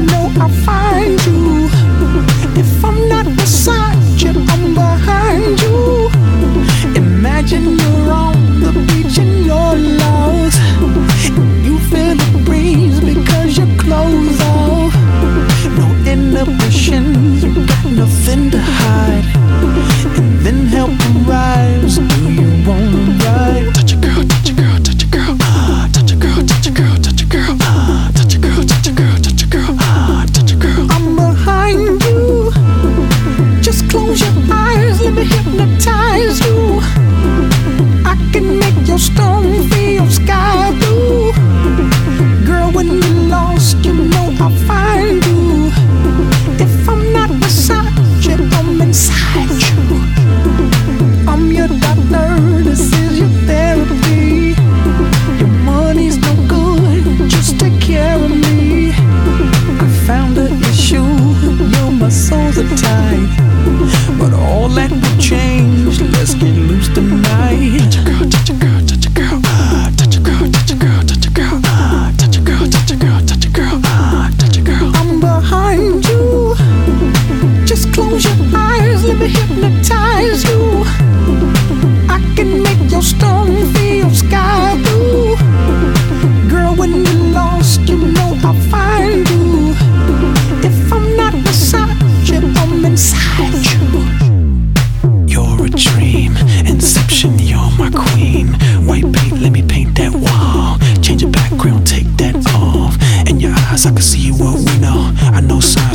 know I'll find you. If I'm not beside you, I'm behind you. Imagine you're on the beach and you're lost. You feel the breeze because your clothes off. No inhibitions, you got nothing to hide. And then help them rise. Do you wanna ride? Touch a girl, touch a girl, touch a girl. Touch a girl, touch a girl, touch a girl. Touch a girl, touch a girl, touch a girl. Touch a girl. I'm behind you. Just close your eyes, let me hypnotize you. I can make your stone feel sky blue. Girl, when you're lost, you know I'll find you. If I'm not beside you, I'm inside you. I'm your doctor, this is your therapy. Your money's no good, just take care of me. I found the issue, you're my soul's a tight. But all that will change, let's get loose tonight. Touch a girl, touch a girl, touch a girl. Touch a girl, touch a girl, touch a girl. Touch a girl, touch a girl, touch a girl. Touch a girl. I'm behind you. Just close your eyes, let me hypnotize you. I can make your stone feel sky blue. Girl, when you're lost, you know I'll find you. If I'm not beside you, I'm inside you. You're a dream, Inception, you're my queen. White paint, let me paint that wall. Change your background, take that off. In your eyes, I can see what we know. I know signs